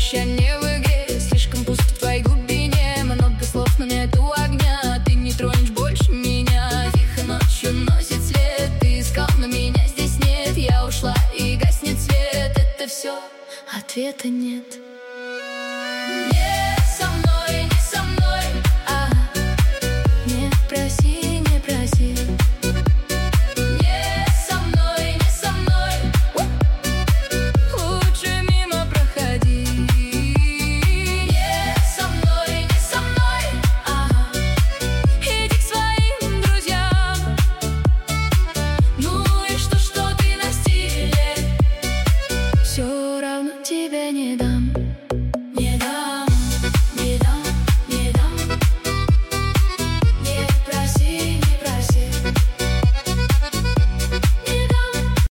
прощание в игре. Слишком пусто в твоей глубине, много слов, но нету огня. Ты не тронешь больше меня. Тихо ночью носит след. Ты искал, но меня здесь нет. Я ушла и гаснет свет. Это все, ответа нет.